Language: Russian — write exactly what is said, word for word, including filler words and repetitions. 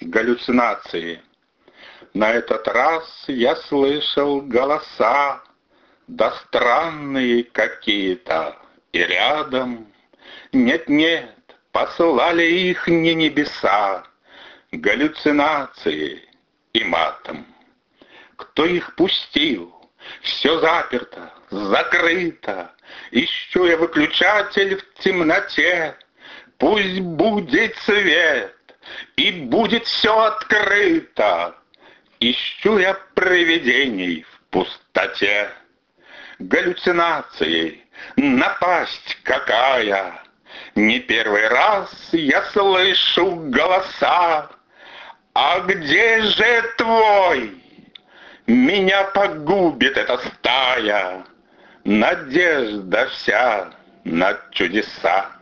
галлюцинации. На этот раз я слышал голоса, да странные какие-то, и рядом. Нет-нет, посылали их не небеса, галлюцинации и матом. Кто их пустил? Все заперто, закрыто. Ищу я выключатель в темноте. Пусть будет свет, и будет все открыто. Ищу я привидений в пустоте. Галлюцинацией напасть какая! Не первый раз я слышу голоса. А где же твой? Меня погубит эта стая. Надежда вся на чудеса.